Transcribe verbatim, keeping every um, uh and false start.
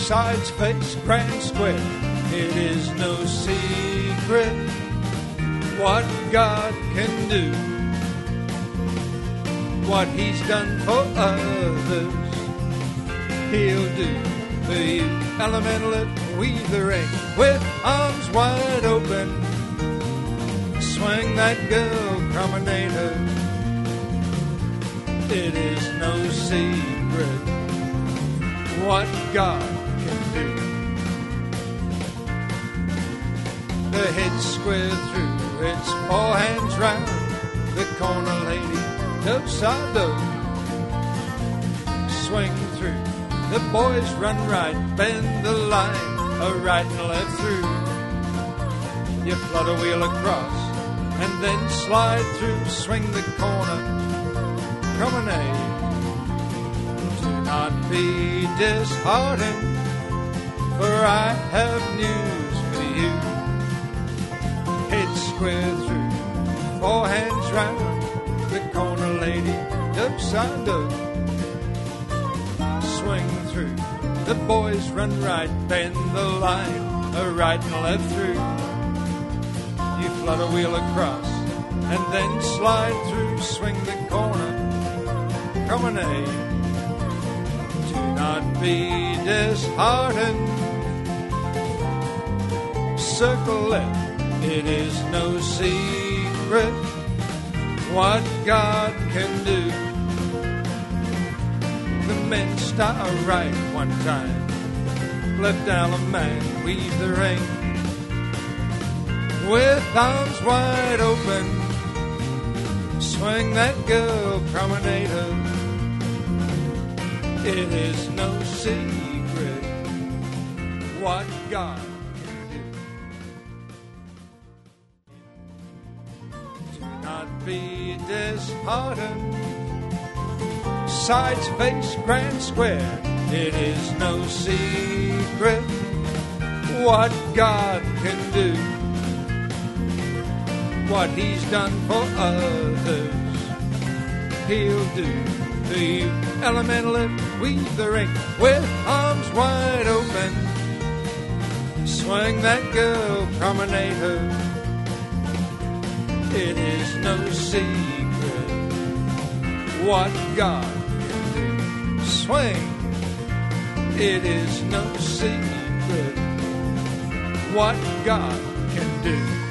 Sides, face, grand, square. It is no secret what God can do. What he's done for others, he'll do for you. Elemental it, weave the ring with arms wide open. Swing that girl, promenader. It is no secret what God can do. The head square through, it's four hands round. The corner lady, do-sa-do. Swing through, the boys run right. Bend the line, a right and left through. You flutter wheel across and then slide through. Swing the corner, promenade. Do not be disheartened, for I have news for you. Head square through, four hands round. The corner lady, do-sa-do. Swing through, the boys run right. Bend the line, a right and left through. You flutter wheel across and then slide through. Swing the corner, promenade. Do not be disheartened. Circle left, it is no secret what God can do. The men start right one time. Left down a man, weave the ring. With arms wide open, swing that girl, promenader. It is no secret what God can do. Do not be disheartened. Sides, face, grand, square. It is no secret what God can do. What he's done for others, he'll do for you. Elemental it, weave the ring with arms wide open. Swing that girl, promenade her. It is no secret what God can do. Swing. It is no secret what God can do.